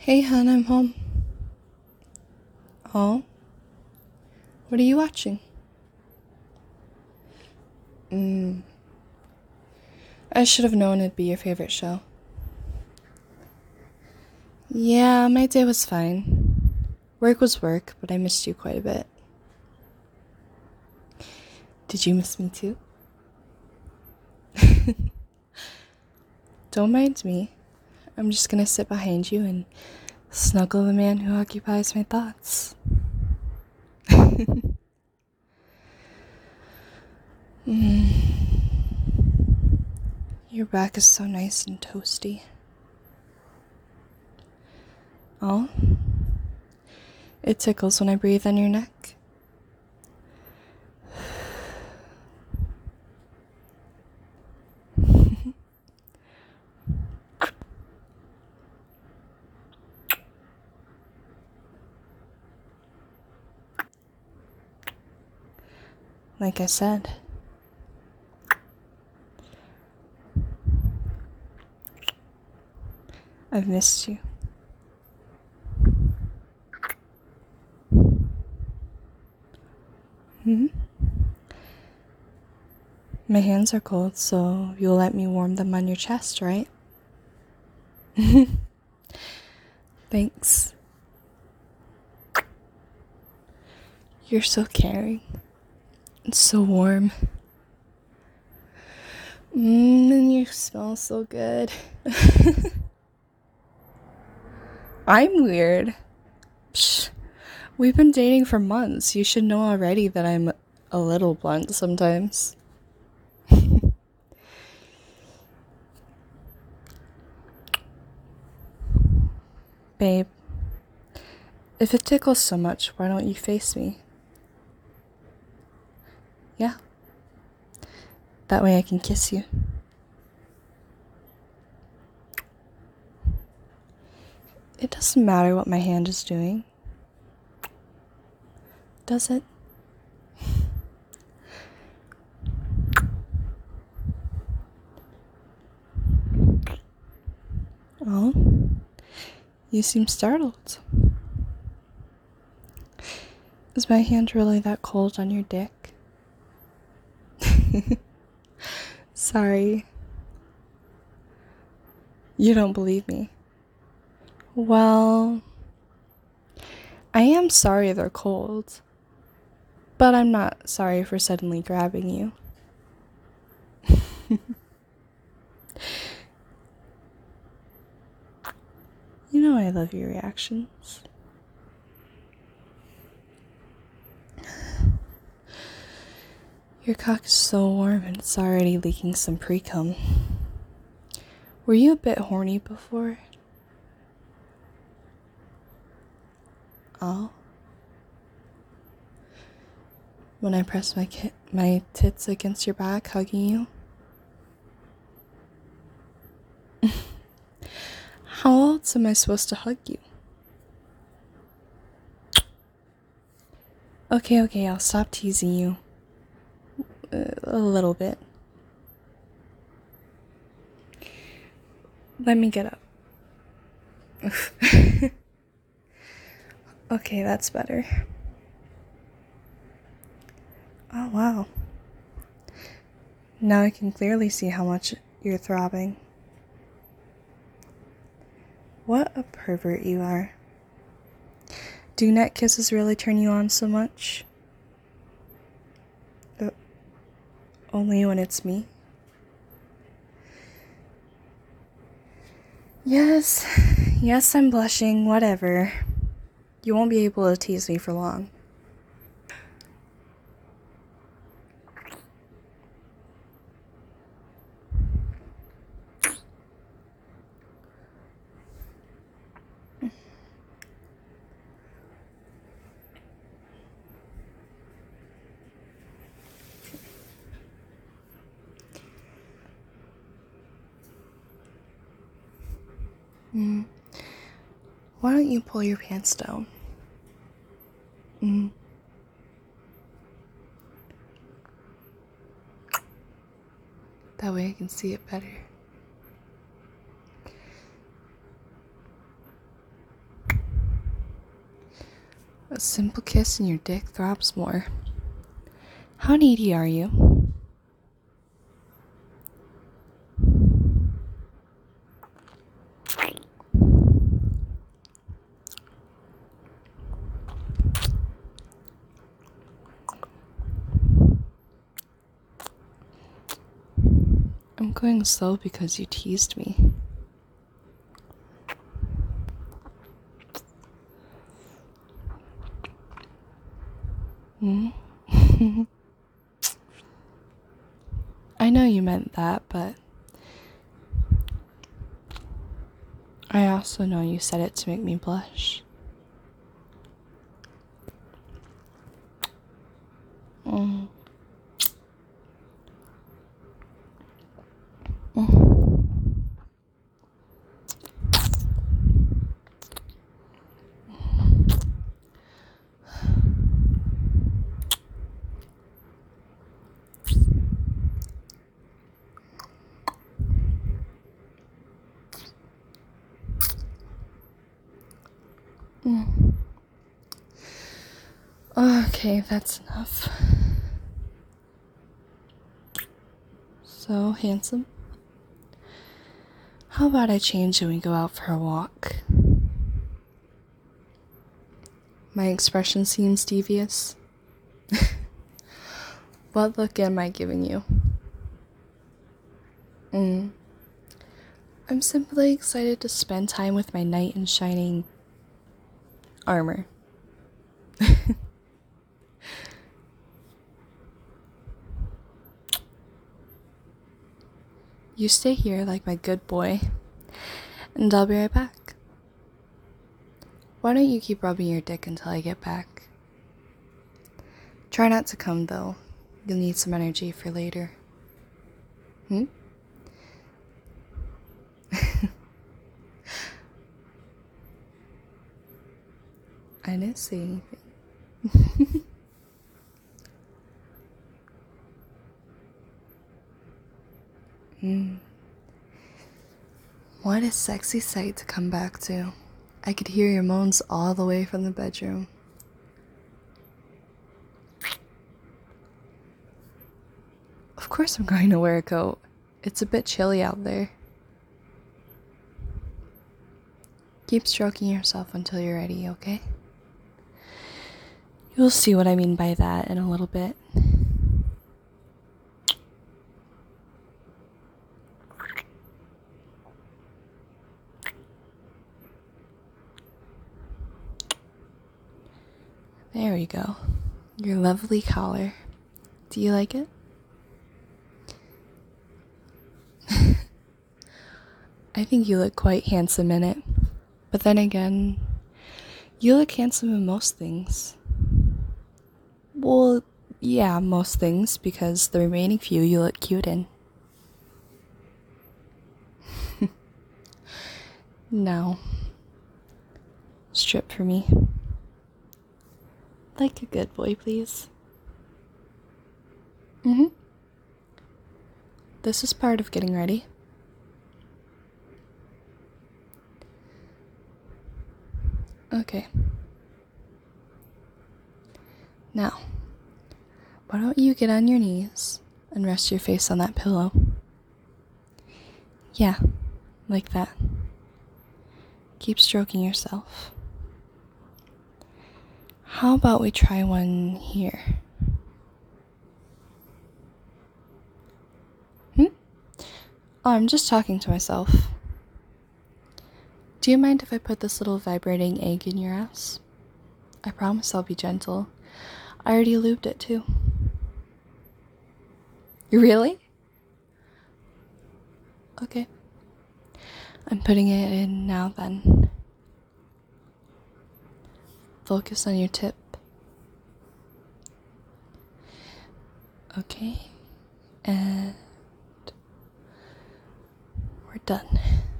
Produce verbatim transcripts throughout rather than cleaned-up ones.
Hey, hon, I'm home. Oh? What are you watching? Mm. I should have known it'd be your favorite show. Yeah, my day was fine. Work was work, but I missed you quite a bit. Did you miss me too? Don't mind me. I'm just gonna sit behind you and snuggle the man who occupies my thoughts. mm. Your back is so nice and toasty. Oh? It tickles when I breathe on your neck. Like I said, I've missed you. Hmm? My hands are cold, so you'll let me warm them on your chest, right? Thanks. You're so caring. It's so warm. Mmm, and you smell so good. I'm weird. Psh, we've been dating for months. You should know already that I'm a little blunt sometimes. Babe, if it tickles so much, why don't you face me? Yeah. That way I can kiss you. It doesn't matter what my hand is doing. Does it? Oh, you seem startled. Is my hand really that cold on your dick? Sorry. You don't believe me. Well, I am sorry they're cold, but I'm not sorry for suddenly grabbing you. You know I love your reactions. Your cock is so warm and it's already leaking some pre-cum. Were you a bit horny before? Oh? When I press my ki- my tits against your back, hugging you? How else am I supposed to hug you? Okay, okay, I'll stop teasing you. Uh, a little bit. Let me get up. Okay, that's better. Oh, wow. Now I can clearly see how much you're throbbing. What a pervert you are. Do neck kisses really turn you on so much? Uh, only when it's me? Yes, yes, I'm blushing, whatever. You won't be able to tease me for long. Mm. Why don't you pull your pants down? Mm. That way I can see it better. simple kiss and your dick throbs more. How needy are you? I'm going slow because you teased me. Hmm? I know you meant that, but I also know you said it to make me blush. Mm. Mm. Mm. Okay, that's enough. So handsome. How about I change and we go out for a walk? My expression seems devious. What look am I giving you? Mm. I'm simply excited to spend time with my knight in shining armor. You stay here like my good boy, and I'll be right back. Why don't you keep rubbing your dick until I get back? Try not to come, though. You'll need some energy for later. Hmm? I didn't say anything. Mm. What a sexy sight to come back to. I could hear your moans all the way from the bedroom. Of course I'm going to wear a coat. It's a bit chilly out there. Keep stroking yourself until you're ready, okay? You'll see what I mean by that in a little bit. There we go. Your lovely collar. Do you like it? I think you look quite handsome in it. But then again, you look handsome in most things. Well, yeah, most things, because the remaining few you look cute in. Now, strip for me. Like a good boy, please. Mm-hmm. This is part of getting ready. Okay. Now, why don't you get on your knees and rest your face on that pillow? Yeah, like that. Keep stroking yourself. How about we try one here? Hmm? Oh, I'm just talking to myself. Do you mind if I put this little vibrating egg in your ass? I promise I'll be gentle. I already lubed it too. Really? Okay. I'm putting it in now then. Focus on your tip. Okay. And we're done.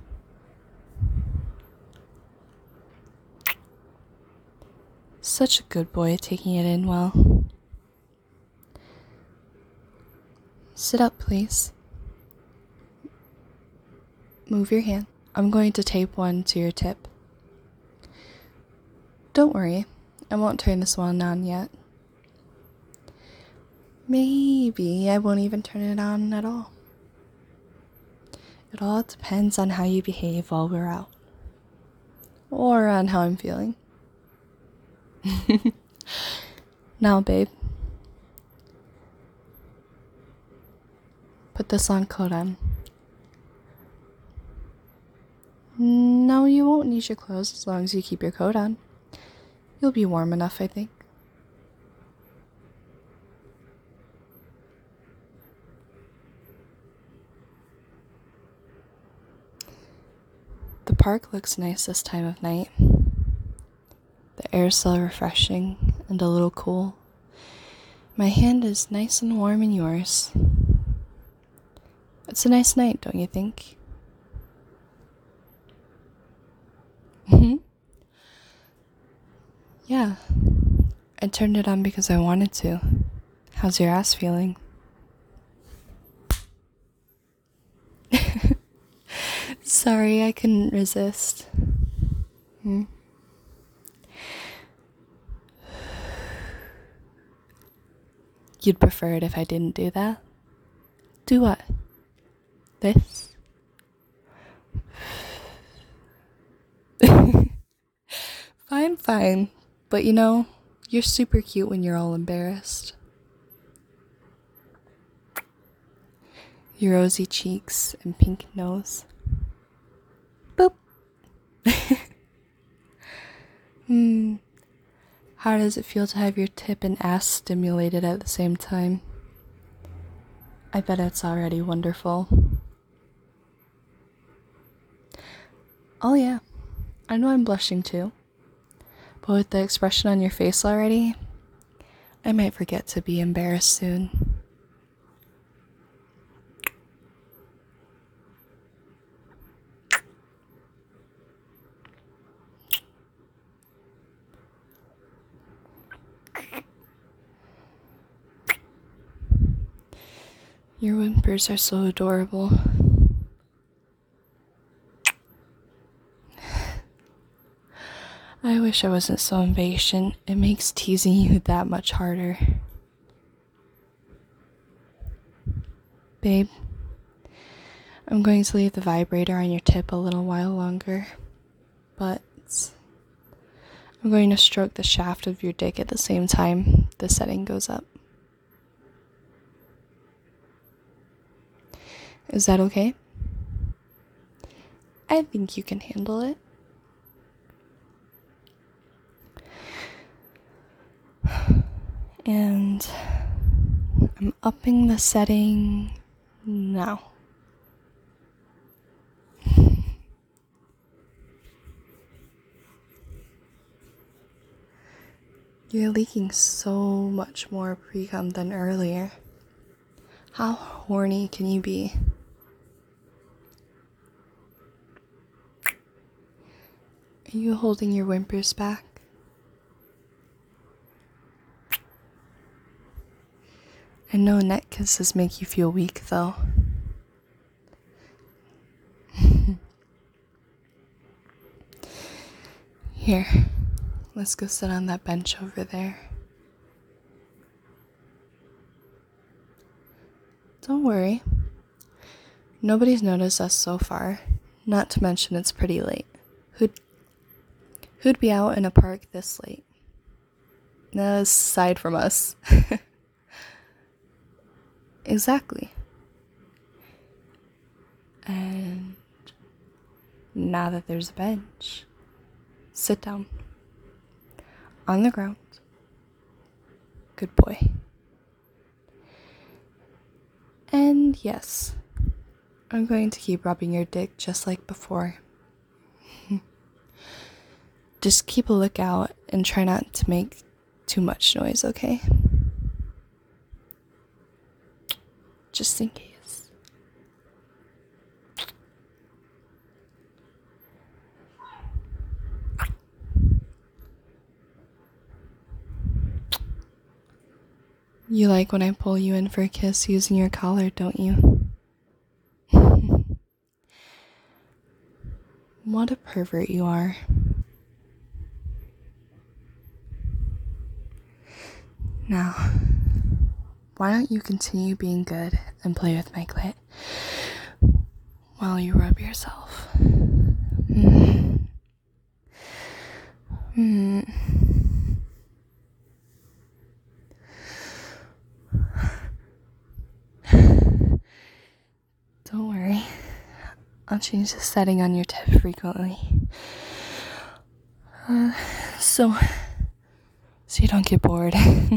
Such a good boy, taking it in well. Sit up, please. Move your hand. I'm going to tape one to your tip. Don't worry, I won't turn this one on yet. Maybe I won't even turn it on at all. It all depends on how you behave while we're out. Or on how I'm feeling. Now, babe. Put this on coat on. No, you won't need your clothes as long as you keep your coat on. You'll be warm enough, I think. The park looks nice this time of night. The air's so refreshing and a little cool. My hand is nice and warm in yours. It's a nice night, don't you think? Mm-hmm. Yeah. I turned it on because I wanted to. How's your ass feeling? Sorry, I couldn't resist. Hmm? You'd prefer it if I didn't do that? Do what? This? Fine, fine. But you know, you're super cute when you're all embarrassed. Your rosy cheeks and pink nose. Boop. Hmm. How does it feel to have your tip and ass stimulated at the same time? I bet it's already wonderful. Oh yeah, I know I'm blushing too. But with the expression on your face already, I might forget to be embarrassed soon. Your whimpers are so adorable. I wish I wasn't so impatient. It makes teasing you that much harder. Babe, I'm going to leave the vibrator on your tip a little while longer, but I'm going to stroke the shaft of your dick at the same time the setting goes up. Is that okay? I think you can handle it. And I'm upping the setting now. You're leaking so much more pre-cum than earlier. How horny can you be? Are you holding your whimpers back? I know neck kisses make you feel weak, though. Here, let's go sit on that bench over there. Don't worry. Nobody's noticed us so far, not to mention it's pretty late. Who'd, who'd be out in a park this late? Aside from us. Exactly. And now that there's a bench, sit down. On the ground. Good boy. And yes, I'm going to keep rubbing your dick just like before. Just keep a lookout and try not to make too much noise, okay? Just in case. You like when I pull you in for a kiss using your collar, don't you? What a pervert you are. Now, why don't you continue being good and play with my clit while you rub yourself? Mm. Mm. Don't worry, I'll change the setting on your tip frequently. Uh, so, so you don't get bored.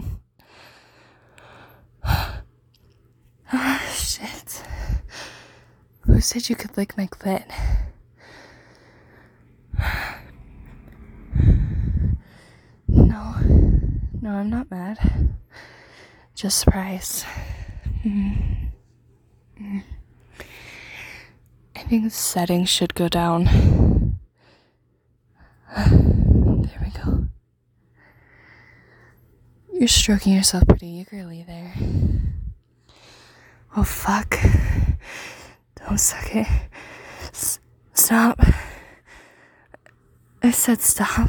Ah, shit. Who said you could lick my clit? No, no, I'm not mad. Just surprised. Mm. Mm. I think the settings should go down. There we go. You're stroking yourself pretty eagerly there. Oh, fuck. Don't suck it. S- stop. I said stop.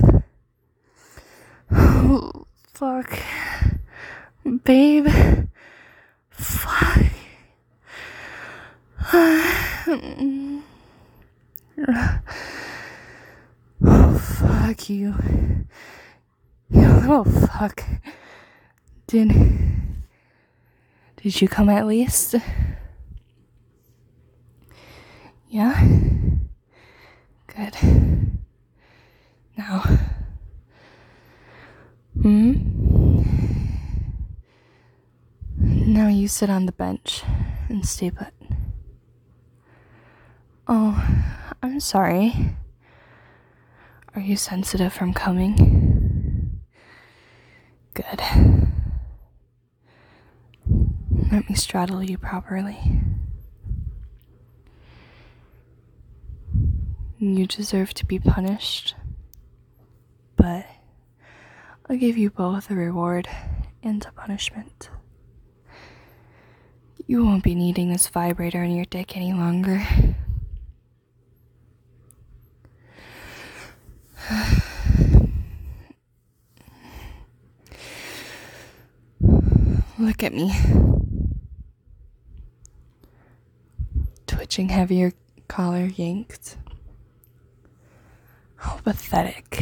Oh, fuck. Babe. Fuck. Oh, fuck you. You little fuck. Did... Did you come at least? Yeah? Good. Now... Hmm? Now you sit on the bench and stay put. Oh, I'm sorry. Are you sensitive from coming? Good. Let me straddle you properly. You deserve to be punished, but I'll give you both a reward and a punishment. You won't be needing this vibrator in your dick any longer. Look at me. Twitching heavier collar yanked. How pathetic.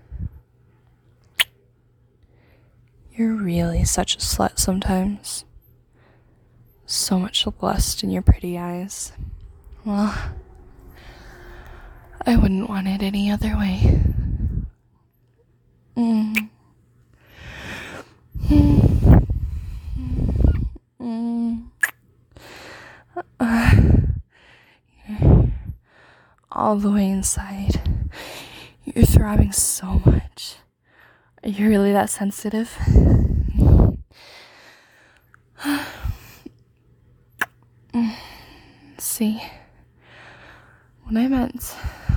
You're really such a slut sometimes. So much lust in your pretty eyes. Well, I wouldn't want it any other way. Mm. Mm. Mm. Uh, all the way inside. You're throbbing so much. Are you really that sensitive? See, when I meant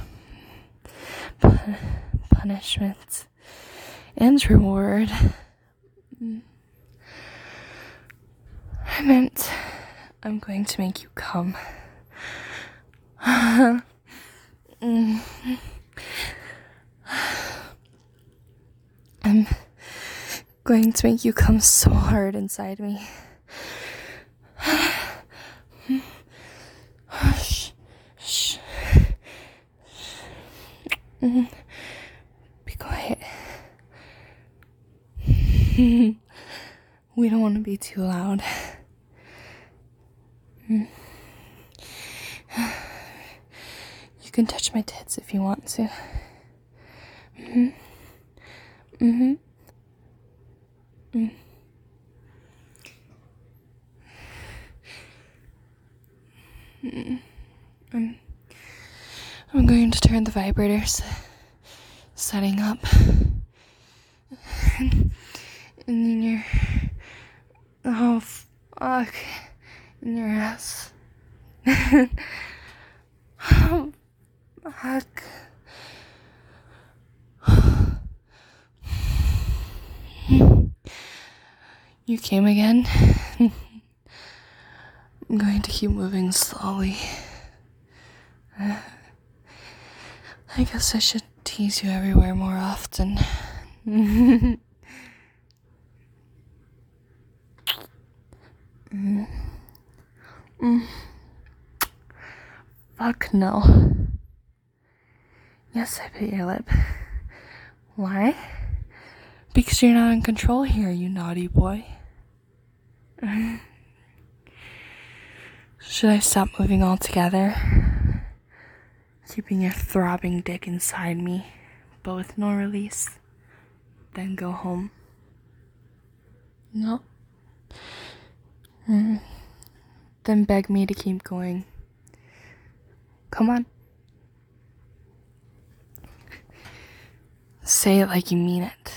pun- punishment and reward, I meant I'm going to make you come. I'm going to make you come so hard inside me. Shh. Shh. Be quiet. We don't want to be too loud. You can touch my tits if you want to. Mm-hmm. Mm-hmm. Mm. Mm. I'm, I'm going to turn the vibrators setting up. And, and then your... Oh, fuck. In your ass. Oh, fuck. You came again? I'm going to keep moving slowly. Uh, I guess I should tease you everywhere more often. Mm. Mm. Fuck no. Yes, I bit your lip. Why? Because you're not in control here, you naughty boy. Should I stop moving altogether? Keeping your throbbing dick inside me, but with no release? Then go home? No. Mm. Then beg me to keep going. Come on. Say it like you mean it.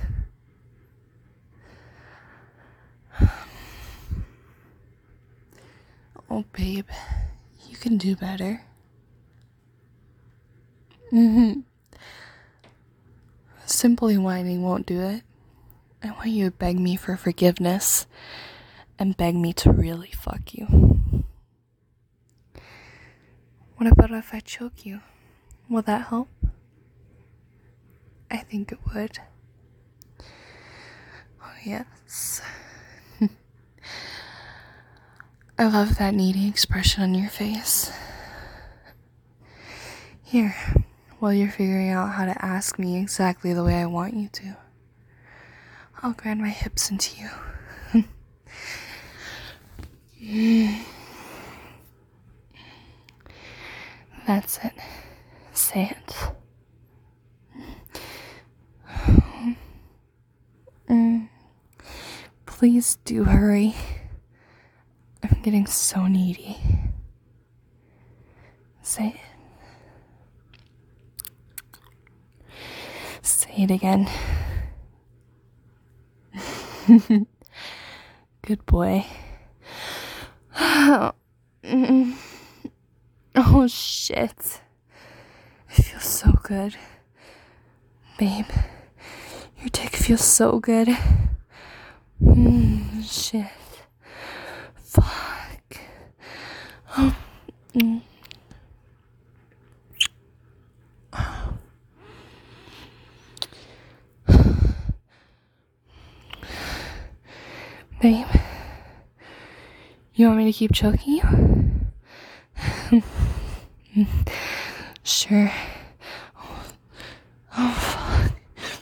Oh, babe, you can do better. Mm-hmm. Simply whining won't do it. I want you to beg me for forgiveness and beg me to really fuck you. What about if I choke you? Will that help? I think it would. Oh, yes. I love that needy expression on your face. Here, while you're figuring out how to ask me exactly the way I want you to, I'll grind my hips into you. That's it. Say it. Mm. Please do hurry. I'm getting so needy. Say it. Say it again. Good boy. Oh, shit. It feels so good. Babe, your dick feels so good. Mm, shit. Fuck. Oh, mm. Babe, you want me to keep choking you? Sure. Oh, fuck.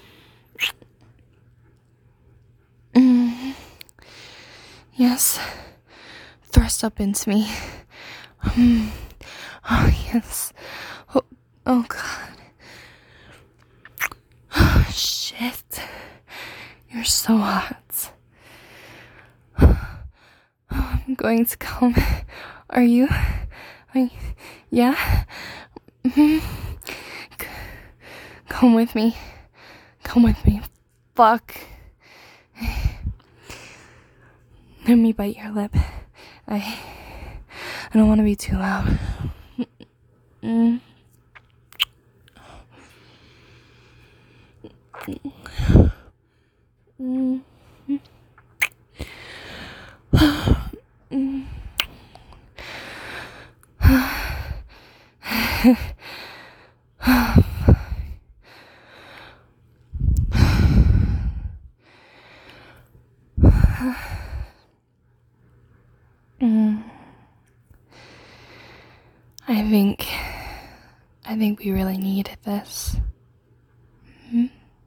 Mm. Yes. Thrust up into me. Mm. Oh, yes. Oh, oh, God. Oh, shit. You're so hot. I'm going to come. Are you? I, yeah? Mm-hmm. C- come with me. Come with me. Fuck. Let me bite your lip. I, I don't want to be too loud. Mm. Mm. Mm. Mm. I think, I think we really needed this. Mm-hmm.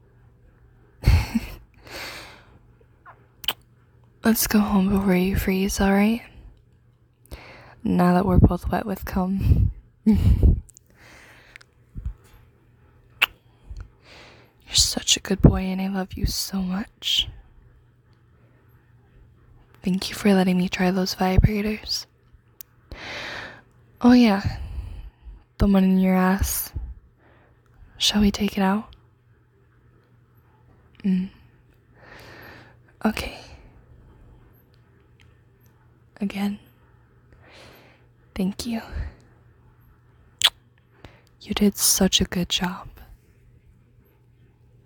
Let's go home before you freeze, alright? Now that we're both wet with cum. You're such a good boy and I love you so much. Thank you for letting me try those vibrators. Oh yeah, the one in your ass. Shall we take it out? Mm. Okay. Again. Thank you. You did such a good job.